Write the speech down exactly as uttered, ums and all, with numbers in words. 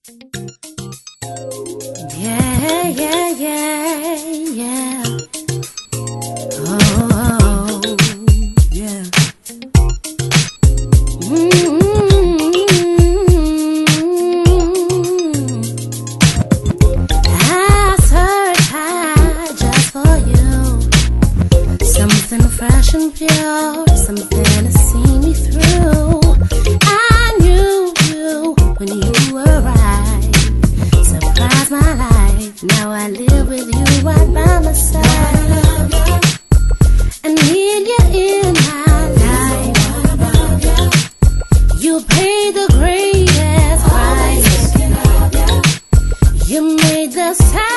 Yeah, yeah, yeah, yeah. Oh, oh, yeah. Mm-hmm. I search high just for you. Something fresh and pure, something to see me through. I knew you when you arrived. Surprised my life, now I live with you right by my side. And need you in my life. You paid the greatest price. You made the